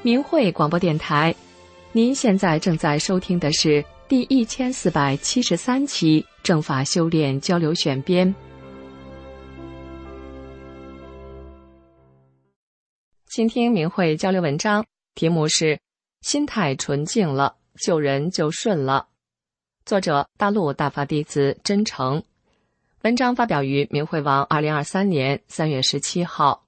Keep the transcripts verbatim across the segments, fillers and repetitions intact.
明慧广播电台，您现在正在收听的是第一千四百七十三期正法修炼交流选编。请听明慧交流文章，题目是心态纯净了，救人就顺了。作者大陆大法弟子真诚。文章发表于明慧网二零二三年三月十七号。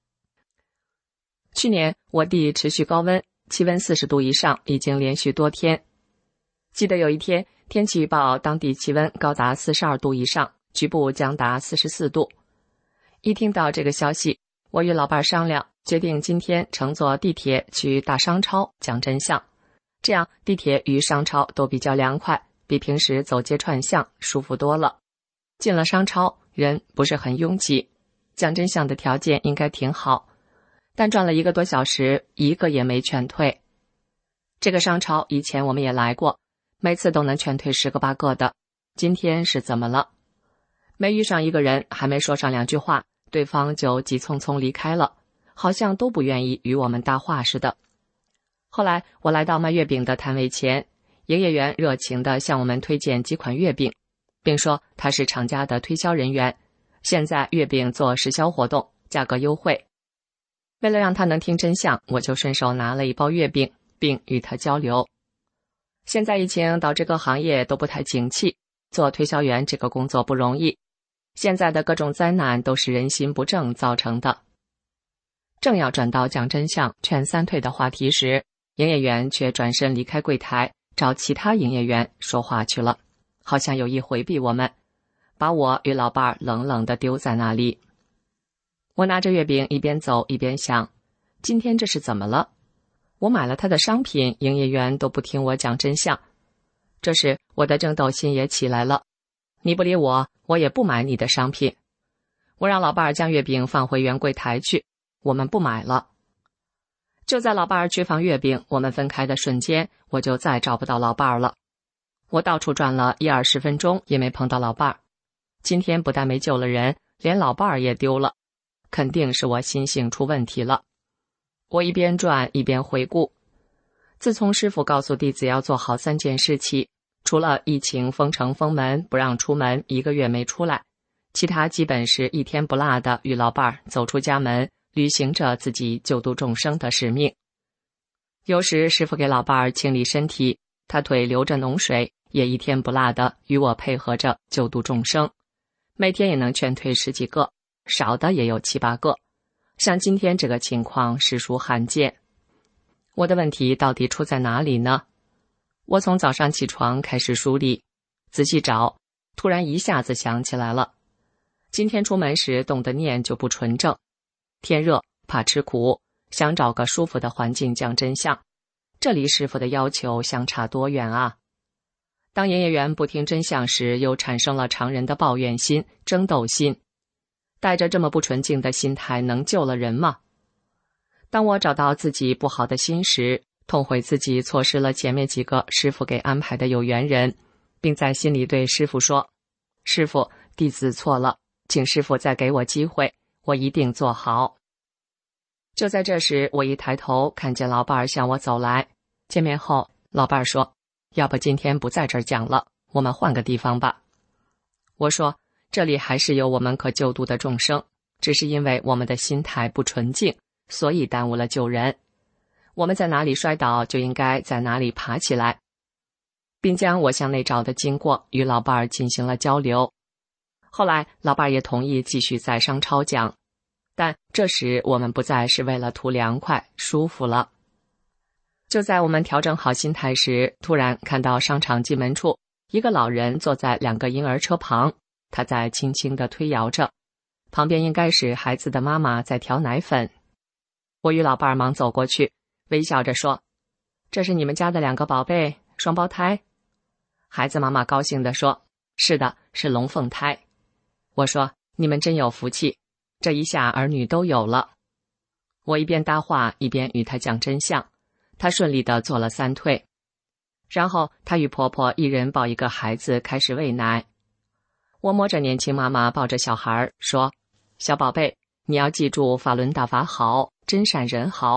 去年我地持续高温，气温四十度以上已经连续多天。记得有一天天气预报当地气温高达四十二度以上，局部将达四十四度。一听到这个消息，我与老伴商量，决定今天乘坐地铁去大商超讲真相。这样地铁与商超都比较凉快，比平时走街串巷舒服多了。进了商超，人不是很拥挤，讲真相的条件应该挺好，但转了一个多小时，一个也没劝退。这个商超以前我们也来过，每次都能劝退十个八个的，今天是怎么了？没遇上一个人，还没说上两句话，对方就急匆匆离开了，好像都不愿意与我们搭话似的。后来我来到卖月饼的摊位前，营业员热情地向我们推荐几款月饼，并说他是厂家的推销人员，现在月饼做实销活动，价格优惠。为了让他能听真相，我就顺手拿了一包月饼，并与他交流。现在疫情导致各行业都不太景气，做推销员这个工作不容易，现在的各种灾难都是人心不正造成的。正要转到讲真相劝三退的话题时，营业员却转身离开柜台，找其他营业员说话去了，好像有意回避我们，把我与老伴冷冷地丢在那里。我拿着月饼一边走一边想，今天这是怎么了？我买了他的商品，营业员都不听我讲真相。这时我的争斗心也起来了，你不理我，我也不买你的商品。我让老伴将月饼放回原柜台去，我们不买了。就在老伴去放月饼，我们分开的瞬间，我就再找不到老伴了。我到处转了一二十分钟，也没碰到老伴。今天不但没救了人，连老伴也丢了，肯定是我心性出问题了。我一边转一边回顾，自从师父告诉弟子要做好三件事起，除了疫情封城封门不让出门一个月没出来，其他基本是一天不落的与老伴走出家门，履行着自己救度众生的使命。有时师父给老伴清理身体，他腿流着脓水，也一天不落的与我配合着救度众生，每天也能劝退十几个，少的也有七八个。像今天这个情况实属罕见。我的问题到底出在哪里呢？我从早上起床开始梳理，仔细找，突然一下子想起来了。今天出门时动的念就不纯正，天热怕吃苦，想找个舒服的环境讲真相，这离师父的要求相差多远啊！当营业员不听真相时，又产生了常人的抱怨心、争斗心。带着这么不纯净的心态，能救了人吗？当我找到自己不好的心时，痛悔自己错失了前面几个师父给安排的有缘人，并在心里对师父说：师父，弟子错了，请师父再给我机会，我一定做好。就在这时，我一抬头看见老伴向我走来，见面后老伴说：要不今天不在这儿讲了，我们换个地方吧。我说：这里还是有我们可救度的众生，只是因为我们的心态不纯净，所以耽误了救人。我们在哪里摔倒，就应该在哪里爬起来，并将我向内找的经过与老伴儿进行了交流。后来老伴儿也同意继续在商超讲，但这时我们不再是为了图凉快舒服了。就在我们调整好心态时，突然看到商场进门处一个老人坐在两个婴儿车旁，他在轻轻地推摇着，旁边应该是孩子的妈妈在调奶粉。我与老伴忙走过去，微笑着说：这是你们家的两个宝贝，双胞胎？孩子妈妈高兴地说：是的，是龙凤胎。我说：你们真有福气，这一下儿女都有了。我一边搭话一边与他讲真相，他顺利地做了三退。然后他与婆婆一人抱一个孩子开始喂奶。我摸着年轻妈妈抱着小孩说：小宝贝，你要记住法轮大法好，真善人好，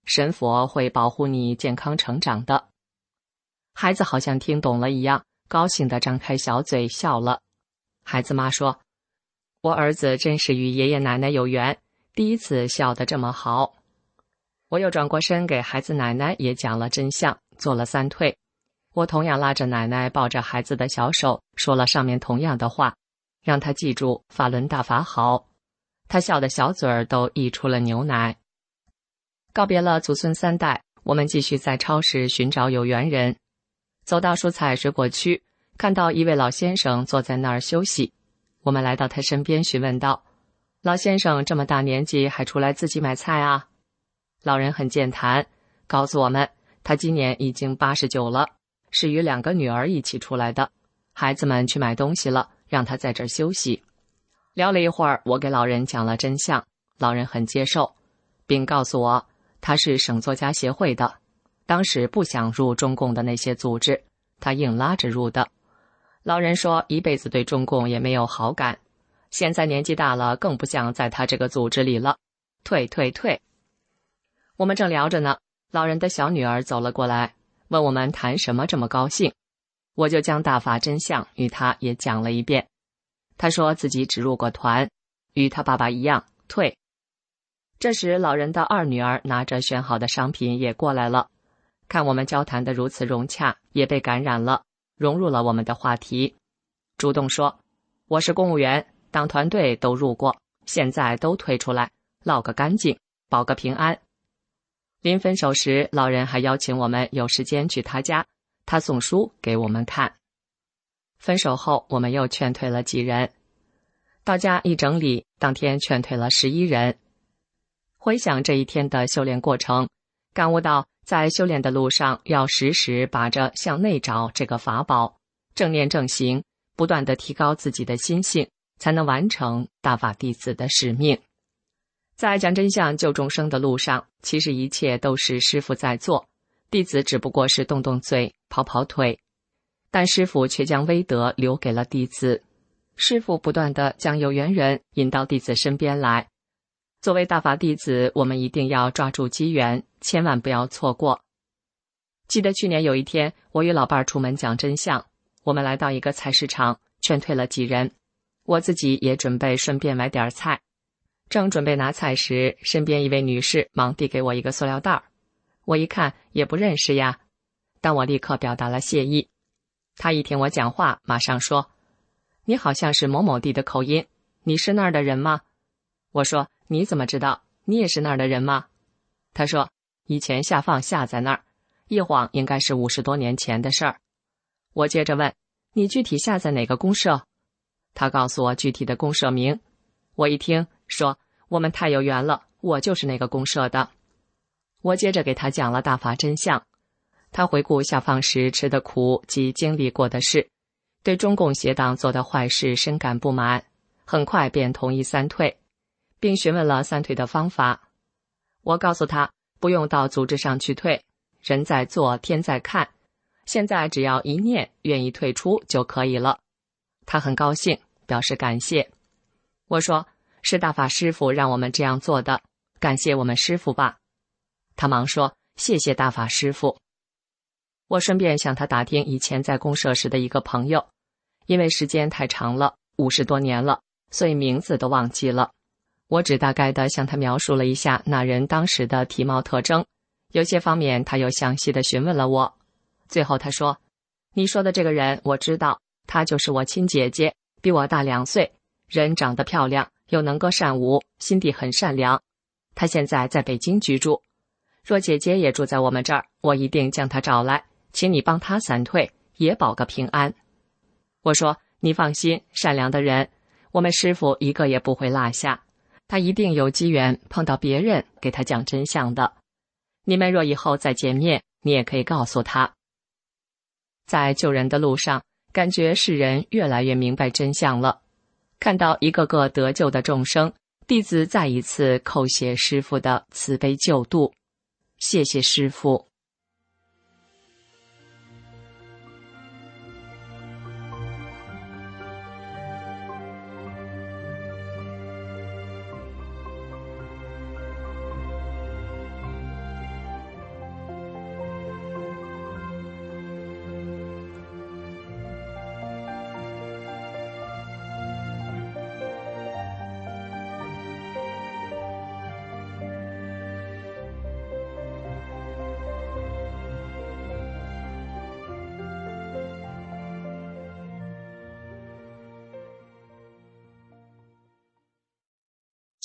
神佛会保护你健康成长的。孩子好像听懂了一样，高兴地张开小嘴笑了。孩子妈说，我儿子真是与爷爷奶奶有缘，第一次笑得这么好。我又转过身给孩子奶奶也讲了真相，做了三退。我同样拉着奶奶抱着孩子的小手，说了上面同样的话，让他记住法轮大法好。他笑得小嘴儿都溢出了牛奶。告别了祖孙三代，我们继续在超市寻找有缘人。走到蔬菜水果区，看到一位老先生坐在那儿休息。我们来到他身边询问道，老先生这么大年纪还出来自己买菜啊？老人很健谈，告诉我们他今年已经八十九了，是与两个女儿一起出来的，孩子们去买东西了，让他在这儿休息。聊了一会儿，我给老人讲了真相，老人很接受，并告诉我他是省作家协会的，当时不想入中共的那些组织，他硬拉着入的。老人说一辈子对中共也没有好感，现在年纪大了，更不想在他这个组织里了，退退退。我们正聊着呢，老人的小女儿走了过来，问我们谈什么这么高兴。我就将大法真相与他也讲了一遍。他说自己只入过团，与他爸爸一样退。这时老人的二女儿拿着选好的商品也过来了，看我们交谈得如此融洽，也被感染了，融入了我们的话题，主动说，我是公务员，党团队都入过，现在都退出来，落个干净，保个平安。临分手时，老人还邀请我们有时间去他家，他送书给我们看。分手后，我们又劝退了几人。到家一整理，当天劝退了十一人。回想这一天的修炼过程，感悟到在修炼的路上要时时把着向内找这个法宝，正念正行，不断地提高自己的心性，才能完成大法弟子的使命。在讲真相救众生的路上，其实一切都是师父在做，弟子只不过是动动嘴，跑跑腿，但师父却将威德留给了弟子。师父不断地将有缘人引到弟子身边来。作为大法弟子，我们一定要抓住机缘，千万不要错过。记得去年有一天，我与老伴儿出门讲真相，我们来到一个菜市场，劝退了几人，我自己也准备顺便买点菜。正准备拿菜时，身边一位女士忙递给我一个塑料袋，我一看也不认识呀，但我立刻表达了谢意。她一听我讲话，马上说，你好像是某某地的口音，你是那儿的人吗？我说，你怎么知道？你也是那儿的人吗？她说，以前下放下在那儿，一晃应该是五十多年前的事儿。我接着问，你具体下在哪个公社？她告诉我具体的公社名。我一听说，我们太有缘了，我就是那个公社的。我接着给他讲了大法真相。他回顾下放时吃的苦及经历过的事，对中共邪党做的坏事深感不满，很快便同意三退，并询问了三退的方法。我告诉他，不用到组织上去退，人在做，天在看，现在只要一念愿意退出就可以了。他很高兴，表示感谢。我说，是大法师父让我们这样做的，感谢我们师父吧。他忙说，谢谢大法师父。我顺便向他打听以前在公社时的一个朋友，因为时间太长了，五十多年了，所以名字都忘记了。我只大概地向他描述了一下那人当时的体貌特征，有些方面他又详细地询问了我。最后他说，你说的这个人我知道，她就是我亲姐姐，比我大两岁，人长得漂亮，又能歌善舞，心地很善良。她现在在北京居住，若姐姐也住在我们这儿，我一定将她找来，请你帮她散退，也保个平安。我说，你放心，善良的人，我们师父一个也不会落下，他一定有机缘碰到别人给他讲真相的。你们若以后再见面，你也可以告诉他。在救人的路上，感觉世人越来越明白真相了。看到一个个得救的众生，弟子再一次叩谢师父的慈悲救度。谢谢师父。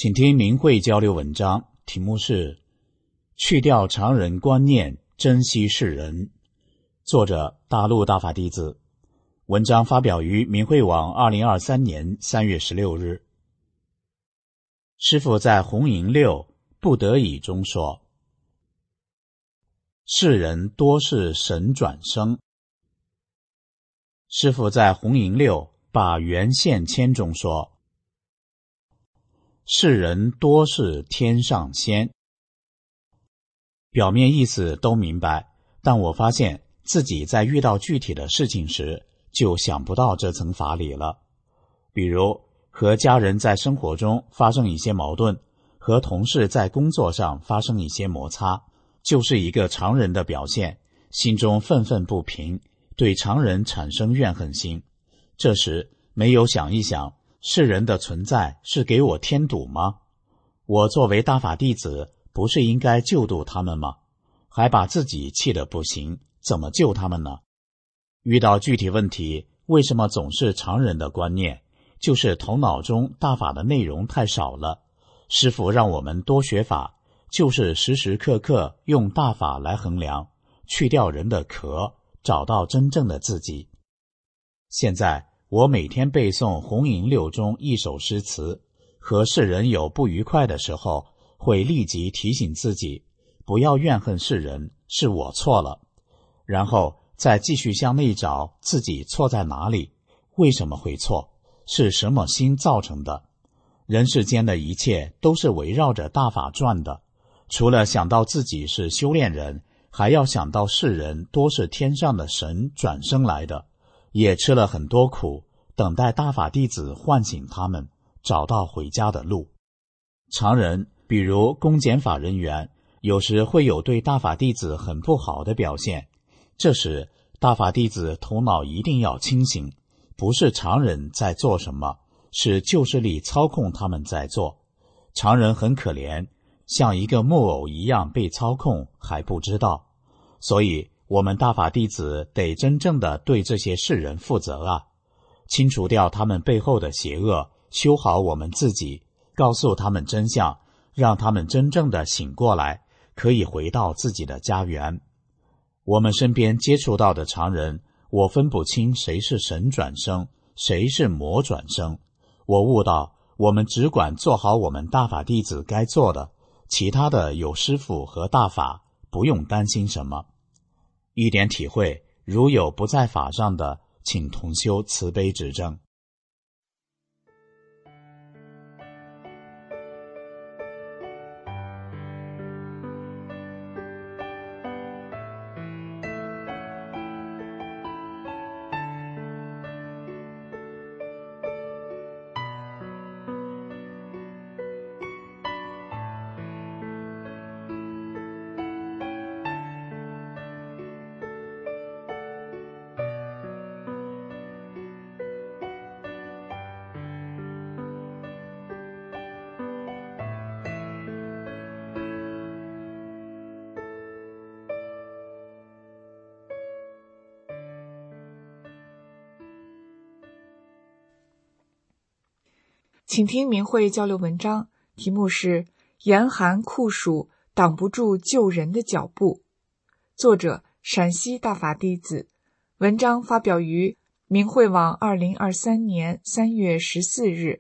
请听明慧交流文章，题目是去掉常人观念，珍惜世人。作者大陆大法弟子。文章发表于明慧网二零二三年三月十六日。师父在红营六不得已中说，世人多是神转生。师父在红营六把圆现签中说，世人多是天上仙。表面意思都明白，但我发现自己在遇到具体的事情时就想不到这层法理了。比如和家人在生活中发生一些矛盾，和同事在工作上发生一些摩擦，就是一个常人的表现，心中愤愤不平，对常人产生怨恨心。这时没有想一想，世人的存在是给我添堵吗？我作为大法弟子，不是应该救度他们吗？还把自己气得不行，怎么救他们呢？遇到具体问题，为什么总是常人的观念？就是头脑中大法的内容太少了。师父让我们多学法，就是时时刻刻用大法来衡量，去掉人的壳，找到真正的自己。现在我每天背诵红营六中一首诗词，和世人有不愉快的时候，会立即提醒自己，不要怨恨世人，是我错了。然后再继续向内找自己错在哪里，为什么会错，是什么心造成的。人世间的一切都是围绕着大法转的，除了想到自己是修炼人，还要想到世人多是天上的神转生来的，也吃了很多苦，等待大法弟子唤醒他们，找到回家的路。常人比如公检法人员，有时会有对大法弟子很不好的表现，这时大法弟子头脑一定要清醒，不是常人在做什么，是旧势力操控他们在做。常人很可怜，像一个木偶一样被操控，还不知道。所以我们大法弟子得真正的对这些世人负责啊，清除掉他们背后的邪恶，修好我们自己，告诉他们真相，让他们真正的醒过来，可以回到自己的家园。我们身边接触到的常人，我分不清谁是神转生，谁是魔转生。我悟到，我们只管做好我们大法弟子该做的，其他的有师父和大法，不用担心什么。一点体会，如有不在法上的，请同修慈悲指正。 请听明慧交流文章，题目是严寒酷暑挡不住救人的脚步。作者陕西大法弟子。文章发表于明慧网二零二三年三月十四日。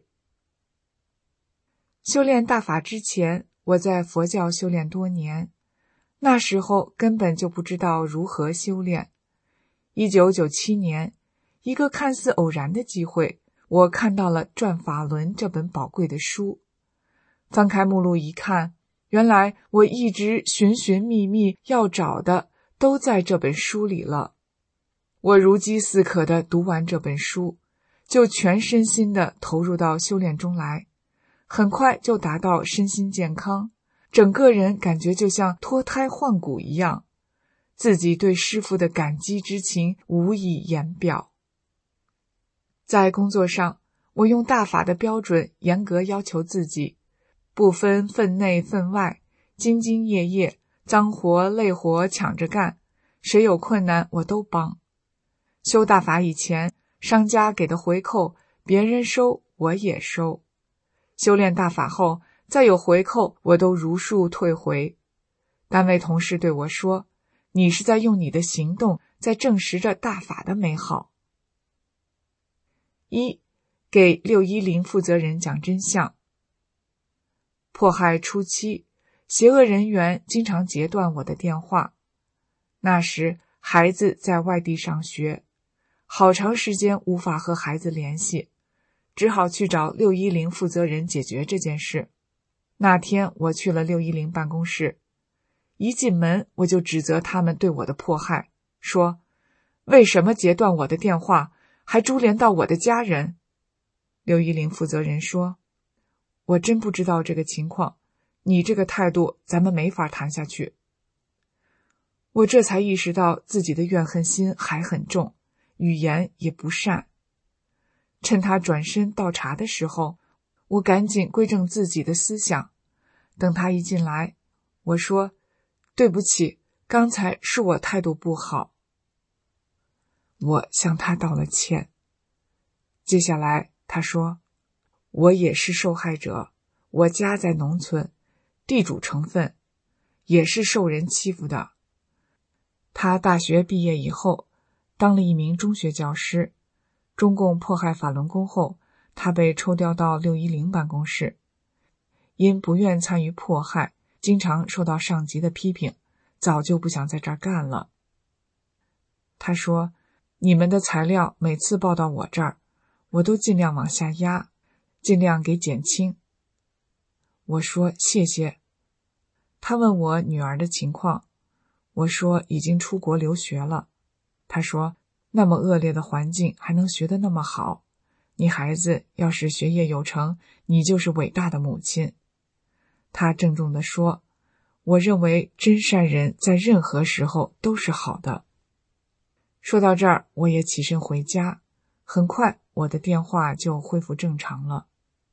修炼大法之前，我在佛教修炼多年，那时候根本就不知道如何修炼。一九九七年，一个看似偶然的机会，我看到了《转法轮》这本宝贵的书。翻开目录一看，原来我一直寻寻觅觅要找的都在这本书里了。我如饥似渴地读完这本书，就全身心地投入到修炼中来，很快就达到身心健康，整个人感觉就像脱胎换骨一样，自己对师父的感激之情无以言表。在工作上，我用大法的标准严格要求自己，不分分内分外，兢兢业业，脏活累活抢着干，谁有困难我都帮。修大法以前，商家给的回扣别人收我也收，修炼大法后， 再有回扣我都如数退回。单位同事对我说，你是在用你的行动在证实着大法的美好。一，给六一零负责人讲真相。迫害初期，邪恶人员经常截断我的电话。那时孩子在外地上学，好长时间无法和孩子联系，只好去找六一零负责人解决这件事。那天我去了六一零办公室，一进门我就指责他们对我的迫害，说为什么截断我的电话，还株连到我的家人？六一零负责人说，我真不知道这个情况，你这个态度咱们没法谈下去。我这才意识到自己的怨恨心还很重，语言也不善。趁他转身倒茶的时候，我赶紧归正自己的思想。等他一进来，我说，对不起，刚才是我态度不好。我向他道了歉。接下来他说，我也是受害者，我家在农村，地主成分，也是受人欺负的。他大学毕业以后，当了一名中学教师。中共迫害法轮功后，他被抽调到六一零办公室。因不愿参与迫害，经常受到上级的批评，早就不想在这儿干了。他说，你们的材料每次报到我这儿，我都尽量往下压，尽量给减轻。我说谢谢。他问我女儿的情况，我说已经出国留学了。他说，那么恶劣的环境还能学得那么好，你孩子要是学业有成，你就是伟大的母亲。他郑重地说，我认为真善人在任何时候都是好的。说到这儿，我也起身回家，很快我的电话就恢复正常了。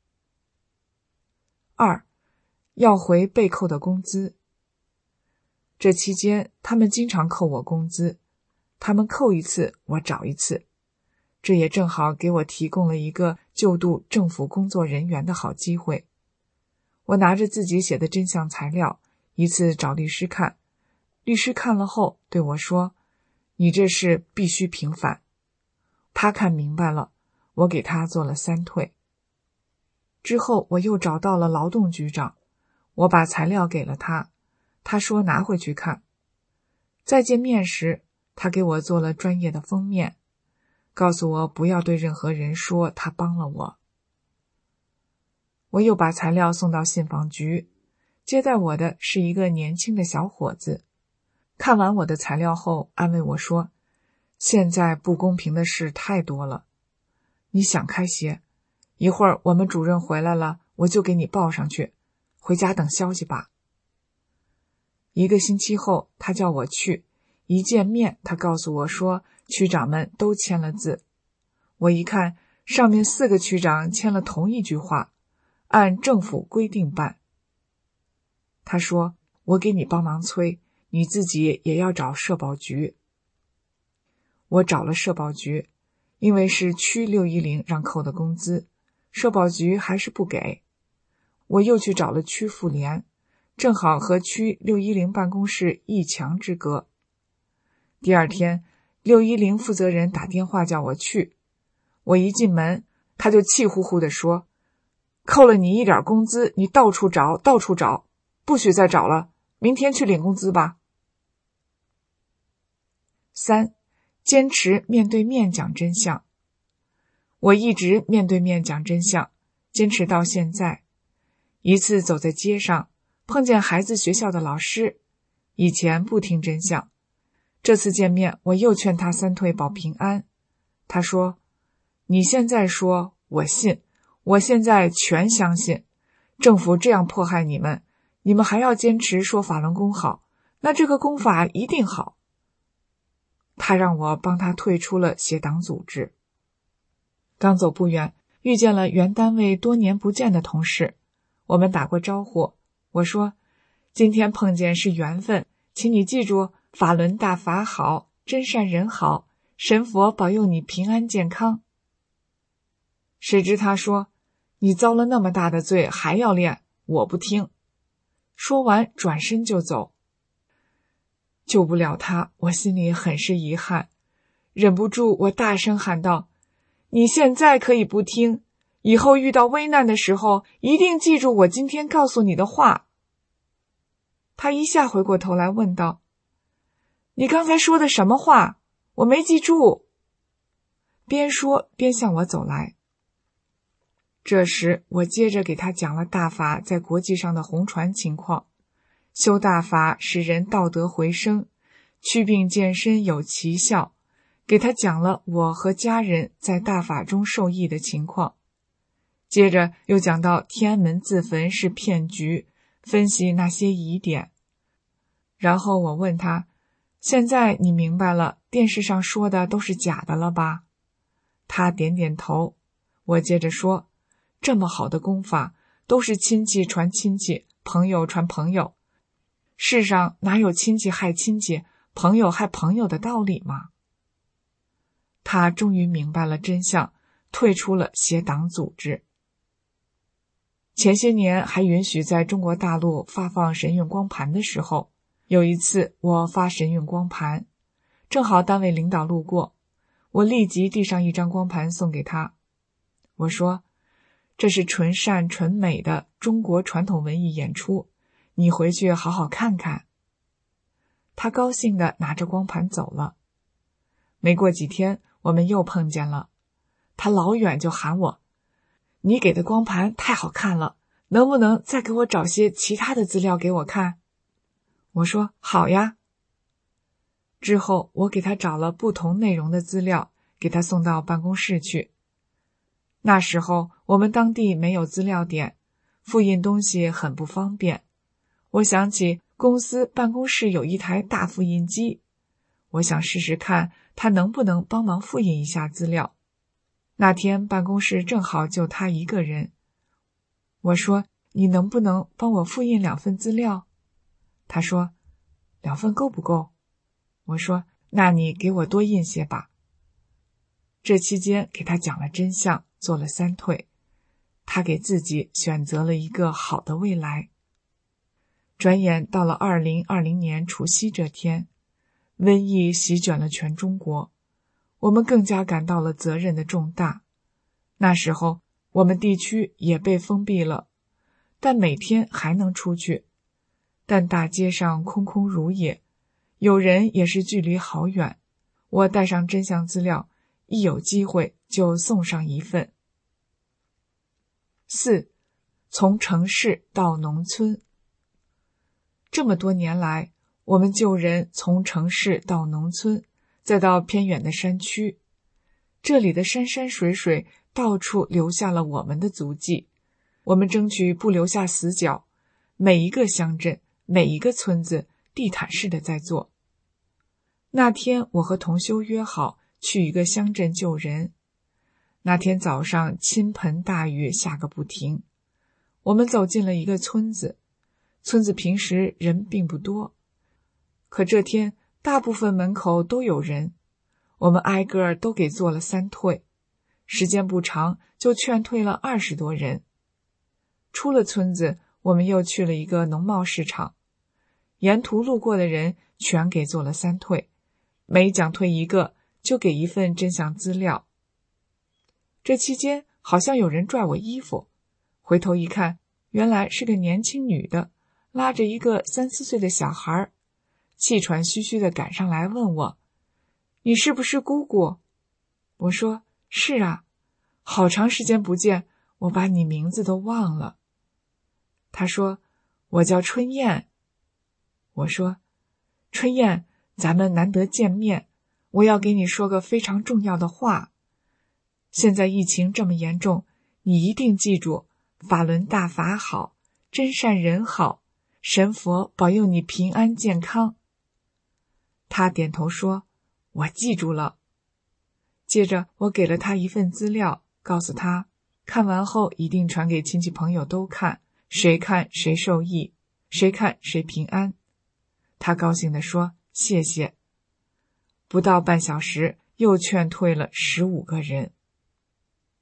二，要回被扣的工资。这期间他们经常扣我工资，他们扣一次我找一次，这也正好给我提供了一个就读政府工作人员的好机会。我拿着自己写的真相材料，一次找律师看，律师看了后对我说，你这事必须平反。他看明白了，我给他做了三退。之后我又找到了劳动局长，我把材料给了他，他说拿回去看。再见面时，他给我做了专业的封面，告诉我不要对任何人说他帮了我。我又把材料送到信访局，接待我的是一个年轻的小伙子。看完我的材料后，安慰我说，现在不公平的事太多了，你想开些，一会儿我们主任回来了，我就给你报上去，回家等消息吧。一个星期后，他叫我去，一见面他告诉我说，区长们都签了字。我一看，上面四个区长签了同一句话，按政府规定办。他说，我给你帮忙催，你自己也要找社保局。我找了社保局，因为是区六一零让扣的工资，社保局还是不给。我又去找了区妇联，正好和区六一零办公室一墙之隔。第二天，六一零负责人打电话叫我去，我一进门，他就气呼呼地说，扣了你一点工资，你到处找，到处找，不许再找了，明天去领工资吧。三，坚持面对面讲真相。我一直面对面讲真相，坚持到现在。一次走在街上，碰见孩子学校的老师，以前不听真相，这次见面我又劝他三退保平安。他说，你现在说我信，我现在全相信，政府这样迫害你们，你们还要坚持说法轮功好，那这个功法一定好。他让我帮他退出了协党组织。刚走不远，遇见了原单位多年不见的同事，我们打过招呼，我说，今天碰见是缘分，请你记住，法轮大法好，真善人好，神佛保佑你平安健康。谁知他说，你遭了那么大的罪还要练， 我不听。说完转身就走。救不了他，我心里很是遗憾，忍不住我大声喊道：你现在可以不听，以后遇到危难的时候，一定记住我今天告诉你的话。他一下回过头来问道：你刚才说的什么话？我没记住。边说边向我走来。这时我接着给他讲了大法在国际上的红传情况，修大法使人道德回升，祛病健身有奇效，给他讲了我和家人在大法中受益的情况。接着又讲到天安门自焚是骗局，分析那些疑点。然后我问他：现在你明白了电视上说的都是假的了吧？他点点头。我接着说：这么好的功法，都是亲戚传亲戚，朋友传朋友，世上哪有亲戚害亲戚，朋友害朋友的道理吗？他终于明白了真相，退出了邪党组织。前些年还允许在中国大陆发放神韵光盘的时候，有一次我发神韵光盘，正好单位领导路过，我立即递上一张光盘送给他。我说：这是纯善纯美的中国传统文艺演出，你回去好好看看。他高兴地拿着光盘走了。没过几天，我们又碰见了，他老远就喊我：你给的光盘太好看了，能不能再给我找些其他的资料给我看？我说：好呀。之后我给他找了不同内容的资料，给他送到办公室去。那时候我们当地没有资料点，复印东西很不方便。我想起公司办公室有一台大复印机，我想试试看他能不能帮忙复印一下资料。那天办公室正好就他一个人。我说：你能不能帮我复印两份资料？他说：两份够不够？我说：那你给我多印些吧。这期间给他讲了真相，做了三退，他给自己选择了一个好的未来。转眼到了二零二零年除夕这天，瘟疫席卷了全中国，我们更加感到了责任的重大。那时候我们地区也被封闭了，但每天还能出去，但大街上空空如也，有人也是距离好远。我带上真相资料，一有机会就送上一份。四，从城市到农村。这么多年来，我们救人从城市到农村，再到偏远的山区，这里的山山水水到处留下了我们的足迹。我们争取不留下死角，每一个乡镇，每一个村子地毯式的在做。那天我和同修约好去一个乡镇救人。那天早上倾盆大雨下个不停，我们走进了一个村子。村子平时人并不多，可这天大部分门口都有人，我们挨个都给做了三退，时间不长就劝退了二十多人。出了村子，我们又去了一个农贸市场，沿途路过的人全给做了三退，每讲退一个就给一份真相资料。这期间好像有人拽我衣服，回头一看，原来是个年轻女的，拉着一个三四岁的小孩，气喘吁吁地赶上来问我：你是不是姑姑？我说：是啊，好长时间不见，我把你名字都忘了。她说：我叫春燕。我说：春燕，咱们难得见面，我要给你说个非常重要的话。现在疫情这么严重，你一定记住，法轮大法好，真善人好，神佛保佑你平安健康。他点头说：我记住了。接着我给了他一份资料，告诉他看完后一定传给亲戚朋友都看，谁看谁受益，谁看谁平安。他高兴地说：谢谢。不到半小时，又劝退了十五个人。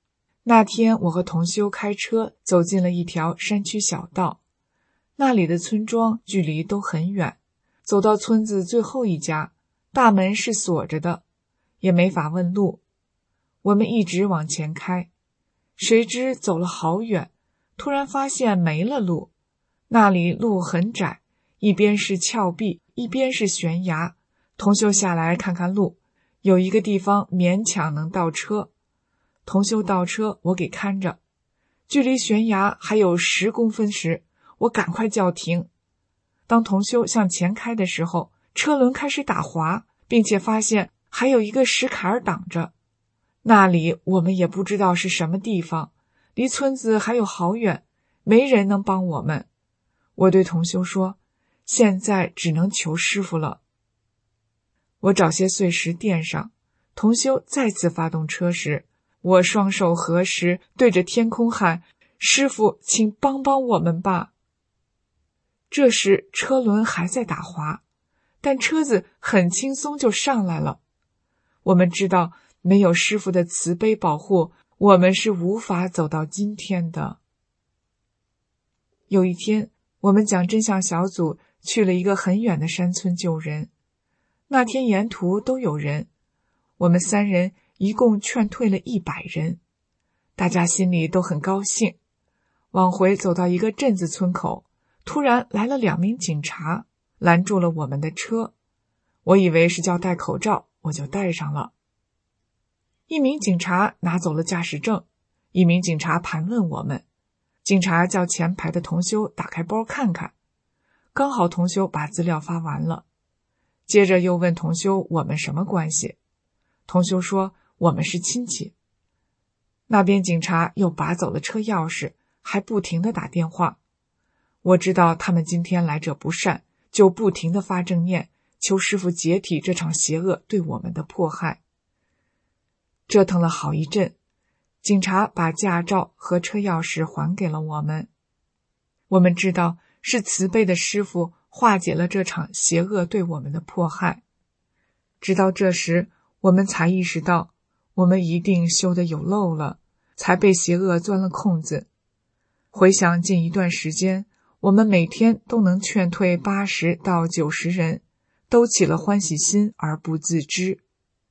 那天我和同修开车走进了一条山区小道，那里的村庄距离都很远，走到村子最后一家，大门是锁着的，也没法问路。我们一直往前开，谁知走了好远，突然发现没了路。那里路很窄，一边是峭壁，一边是悬崖。同修下来看看路，有一个地方勉强能倒车。同修倒车，我给看着。距离悬崖还有十公分时，我赶快叫停。当同修向前开的时候，车轮开始打滑，并且发现还有一个石坎挡着。那里我们也不知道是什么地方，离村子还有好远，没人能帮我们。我对同修说，现在只能求师傅了。我找些碎石垫上，同修再次发动车时，我双手合十，对着天空喊，师傅，请帮帮我们吧。这时车轮还在打滑，但车子很轻松就上来了。我们知道没有师傅的慈悲保护，我们是无法走到今天的。有一天，我们讲真相小组去了一个很远的山村救人。那天沿途都有人，我们三人一共劝退了一百人，大家心里都很高兴。往回走到一个镇子村口，突然来了两名警察，拦住了我们的车。我以为是叫戴口罩，我就戴上了。一名警察拿走了驾驶证，一名警察盘问我们。警察叫前排的同修打开包看看，刚好同修把资料发完了。接着又问同修我们什么关系，同修说我们是亲戚。那边警察又拔走了车钥匙，还不停地打电话。我知道他们今天来者不善，就不停地发正念，求师父解体这场邪恶对我们的迫害。折腾了好一阵，警察把驾照和车钥匙还给了我们。我们知道是慈悲的师父化解了这场邪恶对我们的迫害。直到这时，我们才意识到，我们一定修得有漏了，才被邪恶钻了空子。回想近一段时间，我们每天都能劝退八十到九十人，都起了欢喜心而不自知。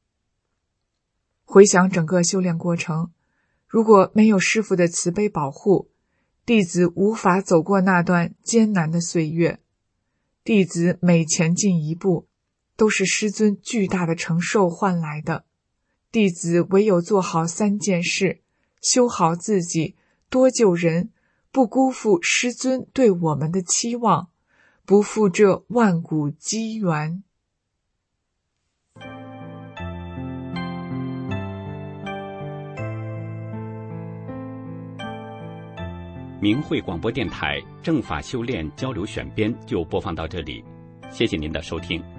回想整个修炼过程，如果没有师父的慈悲保护，弟子无法走过那段艰难的岁月。弟子每前进一步，都是师尊巨大的承受换来的。弟子唯有做好三件事，修好自己，多救人，不辜负师尊对我们的期望，不负这万古机缘。 明慧广播电台正法修炼交流选编就播放到这里，谢谢您的收听。